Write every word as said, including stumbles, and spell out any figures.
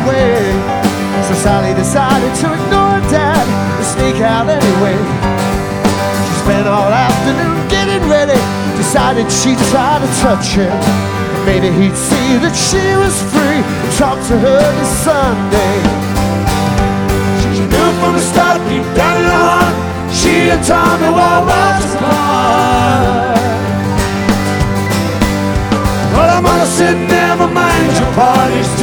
away. So Sally decided to ignore Dad and sneak out anyway. She spent all afternoon getting ready, decided she'd try to touch him. Maybe he'd see that she was free and talk to her this Sunday. She knew from the start, deep down in her heart, she and Tommy were worlds apart. Well, I'm gonna sit, never mind your parties.